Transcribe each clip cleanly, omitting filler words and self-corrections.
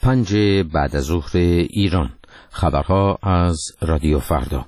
5 بعد از ظهر ایران. خبرها از رادیو فردا.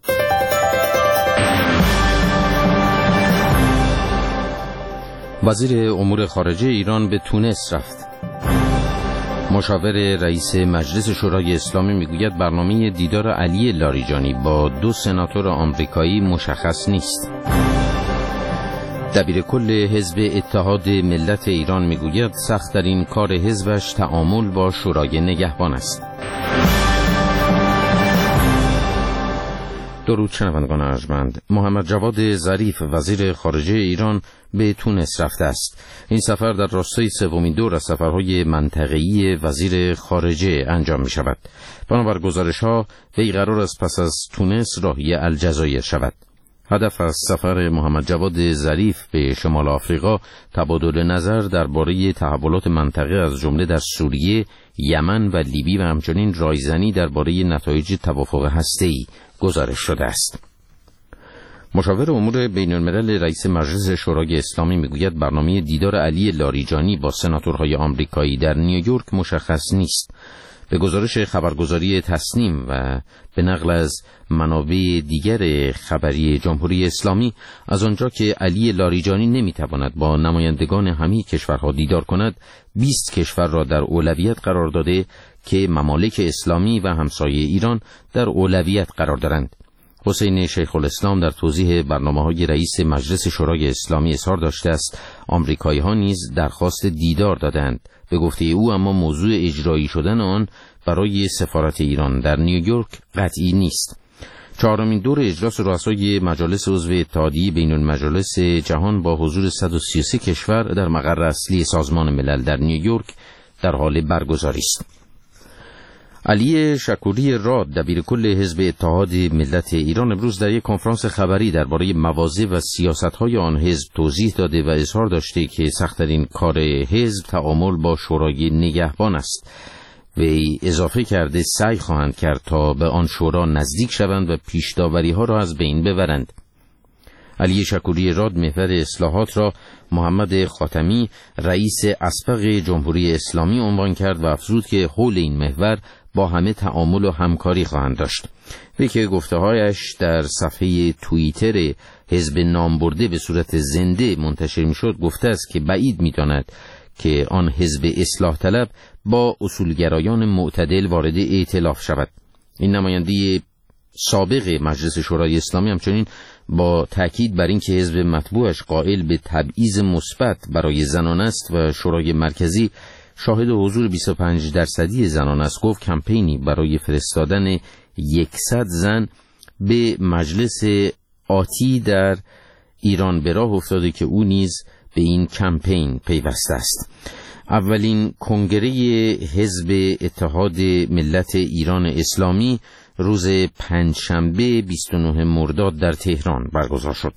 وزیر امور خارجه ایران به تونس رفت. مشاور رئیس مجلس شورای اسلامی میگوید برنامه دیدار علی لاریجانی با 2 سناتور آمریکایی مشخص نیست. دبیر کل حزب اتحاد ملت ایران میگوید سخت‌ترین کار حزبش تعامل با شورای نگهبان است. درود شنوندگان ارجمند. محمد جواد ظریف وزیر خارجه ایران به تونس رفته است. این سفر در راستای سومین دور از سفرهای منطقه‌ای وزیر خارجه انجام می شود. بنابر گزارش‌ها وی قرار است پس از تونس راهی الجزایر شود. هدف از سفر محمد جواد ظریف به شمال آفریقا تبادل نظر درباره تحولات منطقه از جمله در سوریه، یمن و لیبی و همچنین رایزنی درباره نتایج توافق هسته‌ای گزارش شده است. مشاور امور بین الملل رئیس مجلس شورای اسلامی میگوید برنامه دیدار علی لاریجانی با سناتورهای آمریکایی در نیویورک مشخص نیست. به گزارش خبرگزاری تسنیم و به نقل از منابع دیگر خبری جمهوری اسلامی، از آنجا که علی لاریجانی نمیتواند با نمایندگان همه کشورها دیدار کند، 20 کشور را در اولویت قرار داده که ممالک اسلامی و همسایه ایران در اولویت قرار دارند. حسین شیخ الاسلام در توضیح برنامه‌های رئیس مجلس شورای اسلامی اظهار داشته است آمریکایی‌ها نیز درخواست دیدار دادند. به گفته او اما موضوع اجرایی شدن آن برای سفارت ایران در نیویورک قطعی نیست. 4مین دور اجلاس رؤسای مجالس عضو اتحادیه بین المجالس جهان با حضور 133 کشور در مقر اصلی سازمان ملل در نیویورک در حال برگزاری است. علی شکوری راد دبیر کل حزب اتحاد ملت ایران امروز در یک کنفرانس خبری درباره مواضع و سیاست‌های آن حزب توضیح داده و اظهار داشته که سخت‌ترین کار حزب تعامل با شورای نگهبان است. وی اضافه کرده سعی خواهند کرد تا به آن شورا نزدیک شوند و پیش‌داوری‌ها را از بین ببرند. علی شکوری راد محور اصلاحات را محمد خاتمی رئیس اسبق جمهوری اسلامی عنوان کرد و افزود که حول این محور با همه تعامل و همکاری خواهند داشت. وی که گفته‌هایش در صفحه توییتر حزب نامبرده به صورت زنده منتشر می‌شد گفته است که بعید می‌داند که آن حزب اصلاح طلب با اصولگرایان معتدل وارد ائتلاف شود. این نماینده سابق مجلس شورای اسلامی همچنین با تاکید بر اینکه حزب مطبوعش قائل به تبعیض مثبت برای زنان است و شورای مرکزی شاهد حضور 25% زنان است، گفت کمپینی برای فرستادن 100 زن به مجلس آتی در ایران به راه افتاده که او نیز به این کمپین پیوسته است. اولین کنگره حزب اتحاد ملت ایران اسلامی روز پنجشنبه 29 مرداد در تهران برگزار شد.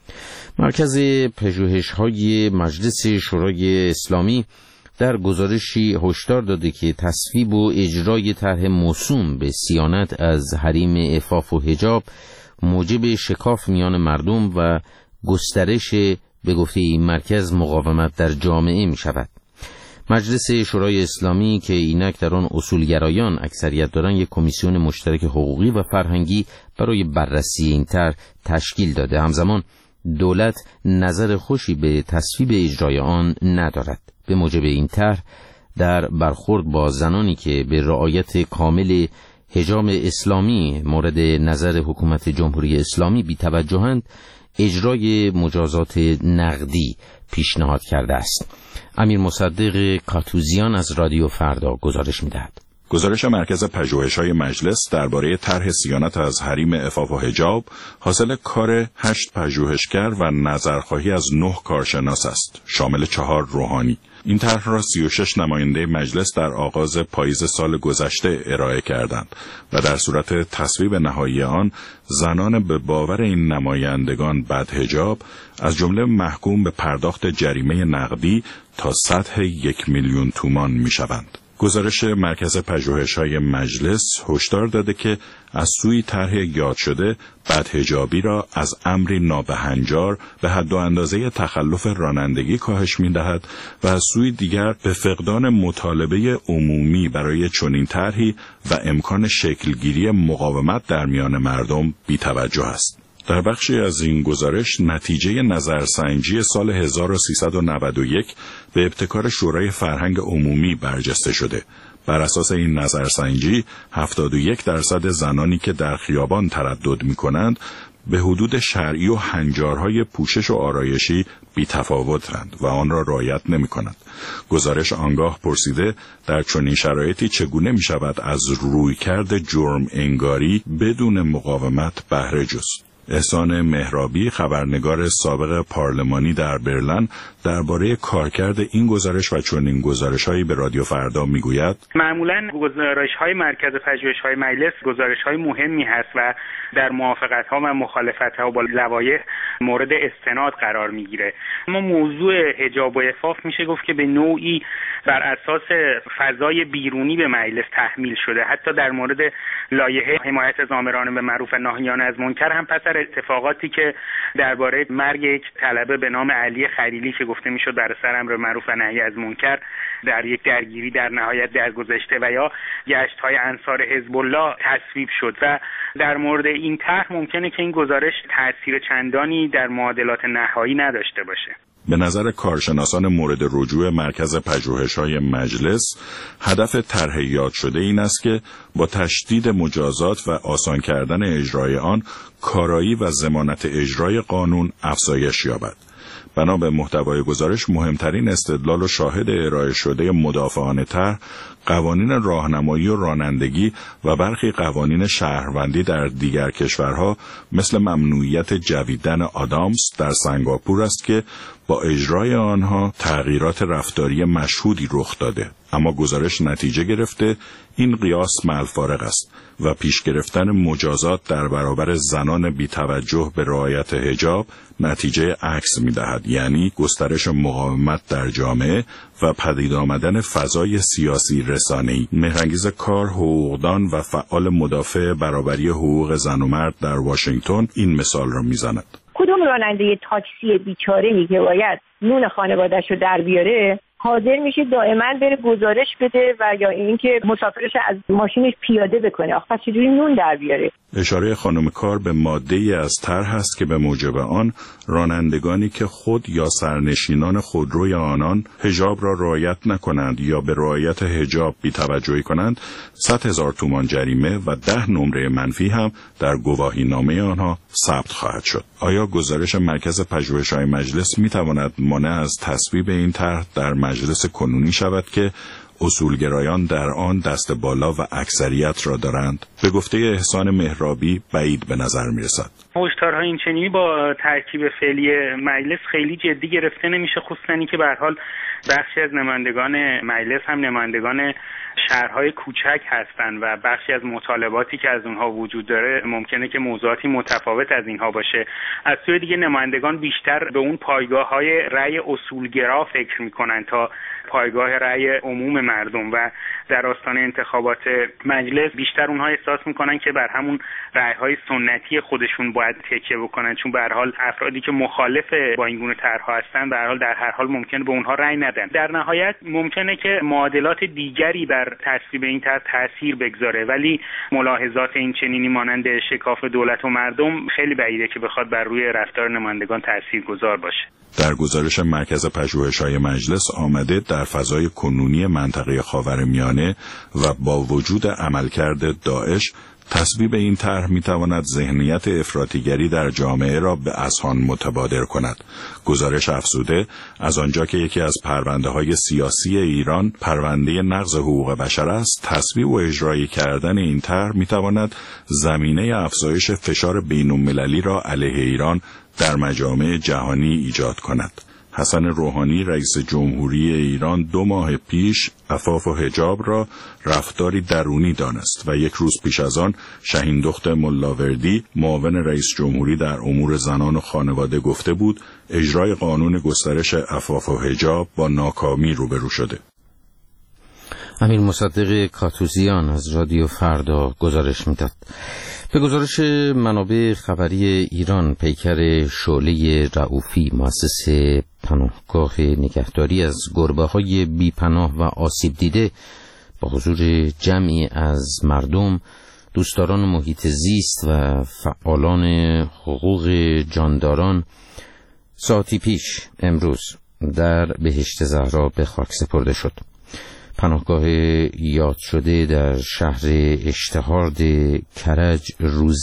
مرکز پژوهش‌های مجلس شورای اسلامی در گزارشی هشدار داده که تصویب و اجرای طرح موسوم به صیانت از حریم عفاف و حجاب موجب شکاف میان مردم و گسترش به گفته این مرکز مقاومت در جامعه می شود. مجلس شورای اسلامی که اینک در آن اصولگرایان اکثریت دارند یک کمیسیون مشترک حقوقی و فرهنگی برای بررسی این طرح تشکیل داده. همزمان دولت نظر خوشی به تصویب اجرای آن ندارد. به موجب این طرح در برخورد با زنانی که به رعایت کامل حجاب اسلامی مورد نظر حکومت جمهوری اسلامی بی‌توجهند، اجرای مجازات نقدی پیشنهاد کرده است. امیر مصدق کاتوزیان از رادیو فردا گزارش می‌دهد. گزارش مرکز پژوهش‌های مجلس درباره طرح صیانت از حریم عفاف و حجاب حاصل کار 8 پژوهشگر و نظرخواهی از 9 کارشناس است، شامل 4 روحانی. این طرح را 36 نماینده مجلس در آغاز پاییز سال گذشته ارائه کردند و در صورت تصویب نهایی آن زنان به باور این نمایندگان بدحجاب از جمله محکوم به پرداخت جریمه نقدی تا سطح 1,000,000 تومان می‌شوند. گزارش مرکز پژوهش‌های مجلس هشدار داده که از سوی طرح یاد شده بدحجابی را از امری نابهنجار به حد و اندازه تخلف رانندگی کاهش می‌دهد و از سوی دیگر به فقدان مطالبه عمومی برای چنین طرحی و امکان شکلگیری مقاومت در میان مردم بی‌توجه است. در بخشی از این گزارش نتیجه نظرسنجی سال 1391 به ابتکار شورای فرهنگ عمومی برجسته شده. بر اساس این نظرسنجی 71% زنانی که در خیابان تردد می‌کنند به حدود شرعی و هنجارهای پوشش و آرایشی بی‌تفاوتند و آن را رعایت نمی‌کنند. گزارش آنگاه پرسیده در چنین شرایطی چگونه می‌شود از رویکرد جرم انگاری بدون مقاومت بهره جست. احسان مهرابی، خبرنگار سابق پارلمانی در برلین، درباره کارکرد این گزارش و چنین گزارش‌هایی به رادیو فردا میگوید: معمولاً گزارش‌های مرکز پژوهش‌های مجلس گزارش‌های مهمی هست و در موافقت‌ها و مخالفت‌ها با لوایح مورد استناد قرار میگیره. اما موضوع حجاب و عفاف میشه گفت که به نوعی بر اساس فضای بیرونی به مجلس تحمیل شده. حتی در مورد لایحه حمایت از آمران به معروف و ناهیان از منکر هم پس از اتفاقاتی که درباره مرگ یک طلبه به نام علی خلیلی که گفته میشد بر اثر امر معروف و نهی از منکر در یک درگیری در نهایت درگذشته و یا گشت‌های انصار حزب الله تصویب شد و در مورد این طرح ممکنه که این گزارش تأثیر چندانی در معادلات نهایی نداشته باشه. به نظر کارشناسان مورد رجوع مرکز پژوهش‌های مجلس، هدف طرح یاد شده این است که با تشدید مجازات و آسان کردن اجرای آن، کارایی و ضمانت اجرای قانون افزایش یابد. بنا به محتوای گزارش، مهمترین استدلال و شاهد ارائه شده مدافعان طرح، قوانین راهنمایی و رانندگی و برخی قوانین شهروندی در دیگر کشورها مثل ممنوعیت جویدن آدامس در سنگاپور است که با اجرای آنها تغییرات رفتاری مشهودی رخ داده. اما گزارش نتیجه گرفته این قیاس معالفارق است و پیش گرفتن مجازات در برابر زنان بی‌توجه به رعایت حجاب نتیجه عکس می‌دهد، یعنی گسترش مقاومت در جامعه و پدید آمدن فضای سیاسی رسانه‌ای. مهرانگیز کار، حقوقدان و فعال مدافع برابری حقوق زن و مرد در واشنگتن این مثال را می‌زند. کدوم راننده تاکسی بیچاره‌ای که باید نون خانواده‌شو در بیاره حاضر میشه دائما بره گزارش بده و یا اینکه مسافرش از ماشینش پیاده بکنه؟ آخه پس چجوری نون در بیاره؟ اشاره خانم کار به ماده‌ای از طرح است که به موجب آن رانندگانی که خود یا سرنشینان خودروی آنان حجاب را رعایت نکنند یا به رعایت حجاب بی‌توجهی کنند 100,000 تومان جریمه و 10 نمره منفی هم در گواهینامه آنها ثبت خواهد شد. آیا گزارش مرکز پژوهش‌های مجلس می‌تواند مانع از تصویب این طرح در مجلس کنونی شود که اصولگرایان در آن دست بالا و اکثریت را دارند؟ به گفته احسان مهرابی بعید به نظر میرسد. هشدارهای این چنینی با ترکیب فعلی مجلس خیلی جدی گرفته نمیشه، خصوصا که به هر حال بخشی از نمایندگان مجلس هم نمایندگان شهرهای کوچک هستند و بخشی از مطالباتی که از اونها وجود داره ممکنه که موضوعاتی متفاوت از اینها باشه. از سوی دیگه نمایندگان بیشتر به اون پایگاه‌های رأی اصولگرا فکر میکنن تا پایگاه رأی عموم مردم و در آستانه انتخابات مجلس بیشتر اونها احساس میکنن که بر همون رأی‌های سنتی خودشون باید تکیه بکنن، چون به هر حال افرادی که مخالف با این گونه طرح‌ها هستن به هر حال در هر حال ممکنه به اونها رأی ندن. در نهایت ممکنه که معادلات دیگری بر تصویب این طرح تاثیر بگذاره، ولی ملاحظات این چنینی مانند شکاف دولت و مردم خیلی بعیده که بخواد بر روی رفتار نمایندگان تاثیرگذار باشه. در گزارش مرکز پژوهش‌های مجلس آمده در فضای کنونی منطقه خاورمیانه و با وجود عملکرد داعش، تصویب این طرح می‌تواند ذهنیت افراطیگری در جامعه را به اذهان متبادر کند. گزارش افزوده از آنجا که یکی از پرونده‌های سیاسی ایران پرونده نقض حقوق بشر است، تصویب و اجرایی کردن این طرح می‌تواند زمینه افزایش فشار بین‌المللی را علیه ایران در مجامع جهانی ایجاد کند. حسن روحانی رئیس جمهوری ایران 2 ماه پیش عفاف و حجاب را رفتاری درونی دانست و 1 روز پیش از آن شهین دخت ملاوردی معاون رئیس جمهوری در امور زنان و خانواده گفته بود اجرای قانون گسترش عفاف و حجاب با ناکامی روبرو شده. امیر مصدق کاتوزیان از رادیو فردا گزارش میداد. به گزارش منابع خبری ایران، پیکر شعله رؤوفی، مؤسس پناهگاه نگهداری از گربه‌های بی‌پناه و آسیب دیده، با حضور جمعی از مردم، دوستداران محیط زیست و فعالان حقوق جانداران، ساعتی پیش امروز در بهشت زهرا به خاک سپرده شد. پناهگاه یاد شده در شهر اشتهارد کرج روز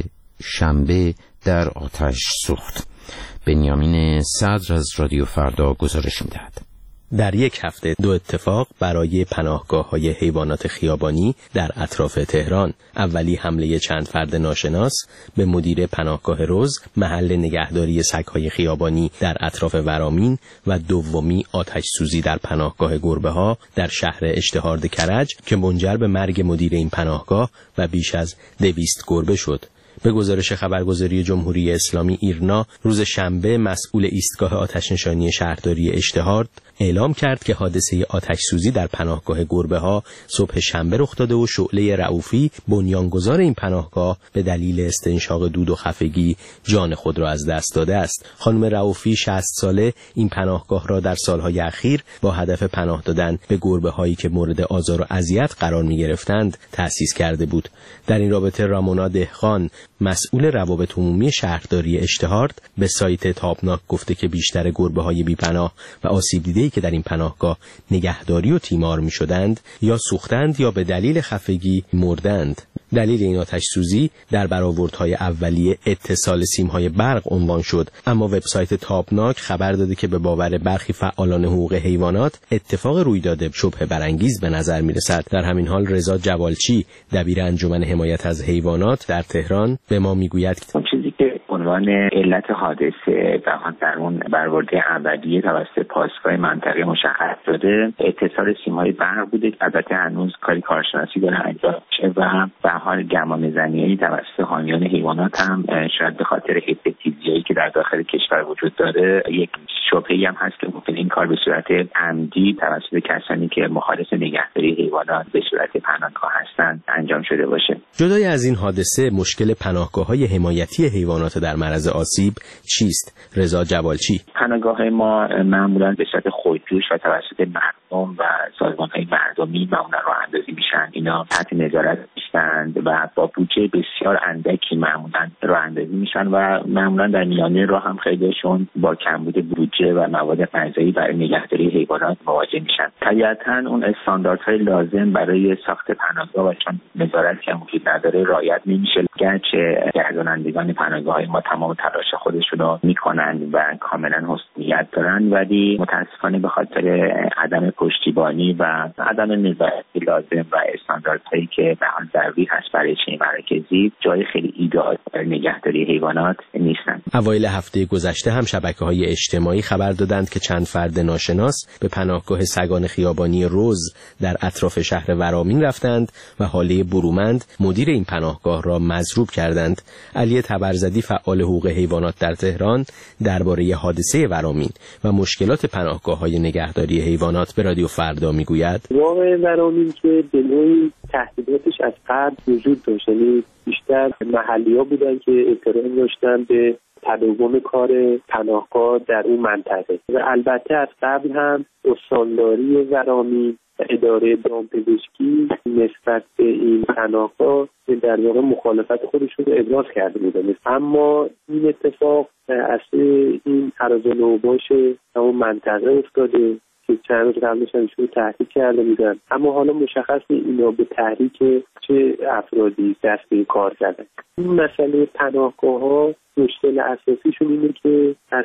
شنبه در آتش سوخت. بنیامین صدر از رادیو فردا گزارش می‌دهد. در یک هفته 2 اتفاق برای پناهگاه‌های حیوانات خیابانی در اطراف تهران. اولی حمله چند فرد ناشناس به مدیر پناهگاه روز، محل نگهداری سگ‌های خیابانی در اطراف ورامین، و دومی آتش سوزی در پناهگاه گربه‌ها در شهر اشتهارد کرج که منجر به مرگ مدیر این پناهگاه و بیش از 200 گربه شد. به گزارش خبرگزاری جمهوری اسلامی ایرنا، روز شنبه مسئول ایستگاه آتش‌نشانی شهرداری اشتهارد اعلام کرد که حادثه آتش سوزی در پناهگاه گربه‌ها صبح شنبه رخ داده و شعله رؤوفی، بنیانگذار این پناهگاه، به دلیل استنشاق دود و خفگی جان خود را از دست داده است. خانم رؤوفی 60 ساله این پناهگاه را در سالهای اخیر با هدف پناه دادن به گربه‌هایی که مورد آزار و اذیت قرار می‌گرفتند تأسیس کرده بود. در این رابطه رامونا دهقان، مسئول روابط عمومی شهرداری اشتهارد، به سایت تابناک گفته که بیشتر گربه‌های بی‌پناه و آسیب دیده‌ای که در این پناهگاه نگهداری و تیمار می‌شدند یا سوختند یا به دلیل خفگی مردند. دلیل این آتش سوزی در برآوردهای اولیه اتصال سیم‌های برق عنوان شد، اما وبسایت تابناک خبر داده که به باور برخی فعالان حقوق حیوانات اتفاق روی داده شبه برانگیز به نظر می‌رسد. در همین حال رضا جوالچی، دبیر انجمن حمایت از حیوانات در تهران، به ما میگوید که اون چیزی که عنوان علت حادثه در اون برآورده اولیه توسط پاسگاه منطقه مشخص شده اتصال سیم‌های برق بوده. البته هنوز کاری کارشناسی داره انجام میشه و به حال گمانه‌زنی توسط حامیان حیوانات هم شاید به خاطر هپاتیزیایی که در داخل کشور وجود داره یک شبهه‌ای هم هست که ممکن این کار به صورت عمدی توسط کسانی که مخالف نگهداری حیوانات به صورت پناهگاه هستند انجام شده باشه. جدای از این حادثه، مشکل پناهگاه‌های حمایتی حیوانات در معرض آسیب چیست؟ رضا جوالچی: پناهگاه‌های ما معمولاً به صورت خودجوش و توسط مردم و سازمان‌های مردمی معمولاً راه‌اندازی میشن. اینا تحت نظارت هستند و با بودجه بسیار اندکی معمولاً راه‌اندازی میشن و معمولاً در میانه راه هم خیلیشون با کمبود بودجه و مواد غذایی برای نگهداری حیوانات مواجه میشن. طبیعتاً اون استانداردهای لازم برای ساخت پناهگاه و چون نظارتی هم وجود نداره رعایت نمیشه. گرچه گردانندگان پناهگاه‌های ما تمام تلاش خودشون رو میکنن و کاملا حسنیت دارن، ولی متاسفانه به خاطر عدم پشتیبانی و عدم نظارتی لازم و استانداردهایی که به حال ضروری هست برای چنین مراکزی، جای خیلی ایدئال برای نگهداری حیوانات نیستن. اوایل هفته گذشته هم شبکه‌های اجتماعی خبر دادند که چند فرد ناشناس به پناهگاه سگان خیابانی روز در اطراف شهر ورامین رفتند و حاله برومند، مدیر این پناهگاه، را مضروب کردند. علی تبرزدی، فعال حقوق حیوانات در تهران، درباره حادثه ورامین و مشکلات پناهگاه‌های نگهداری حیوانات به رادیو فردا میگوید: واقع ورامین که به نوعی تهدیداتش از قبل وجود داشت، یعنی بیشتر محلی‌ها بودن که اعتراض داشتن به تداوم کار پناهگاه در اون منطقه و البته از قبل هم استانداری ورامین و اداره دامپزشکی نسبت به این پناهگاه در واقع مخالفت خودشون رو ابراز کرده بودن. اما این اتفاق اصل این هرازان اوباش اون منطقه افتاده که چند روز قبلش همشون تحریک کرده بودن، اما حالا مشخص اینا به تحریک چه افرادی دست به کار کردن. این مسئله پناهگاه‌ها مشکل اساسیشون اینه که از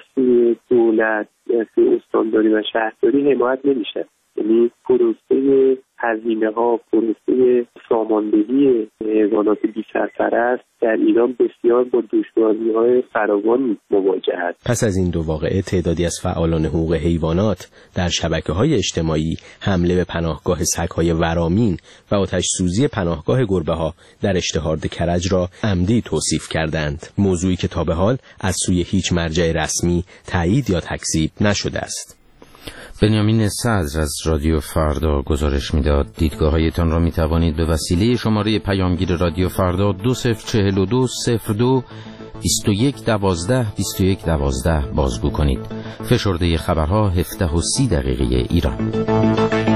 دولت، از استانداری و شهرداری حمایت نمیشه. یعنی پروسه هزینه‌ها، پروسه ساماندهی حیوانات بی‌سرپرست در ایران بسیار با دشواری‌های فراوان مواجه است. پس از این دو واقعه، تعدادی از فعالان حقوق حیوانات در شبکه‌های اجتماعی حمله به پناهگاه سگ‌های ورامین و آتش سوزی پناهگاه گربه‌ها در اشتهارد کرج را عمدی توصیف کردند، موضوعی که تا به حال از سوی هیچ مرجع رسمی تایید یا تکذیب نشده است. بنیامین صدر از رادیو فردا گزارش میداد. دیدگاه‌هایتان را میتوانید به وسیله شماره پیامگیر رادیو فردا 2042 02 2112 2112 بازگو کنید. فشرده خبرها 17:30 ایران.